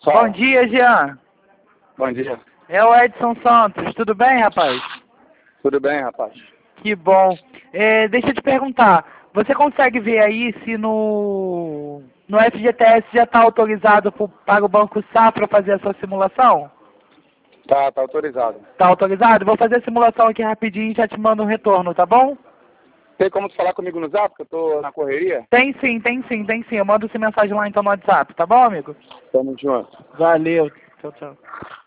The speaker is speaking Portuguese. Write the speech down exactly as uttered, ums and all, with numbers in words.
Fala. Bom dia, Jean. Bom dia. É o Edson Santos. Tudo bem, rapaz? Tudo bem, rapaz? Que bom. É, deixa eu te perguntar. Você consegue ver aí se no, no F G T S já está autorizado pro, para o Banco Safra fazer a sua simulação? Tá, tá autorizado. Tá autorizado? Vou fazer a simulação aqui rapidinho e já te mando um retorno, tá bom? Tem como tu falar comigo no Zap, que eu tô na correria? Tem sim, tem sim, tem sim. Eu mando essa mensagem lá então no WhatsApp, tá bom, amigo? Tamo junto. Valeu. Tchau, tchau.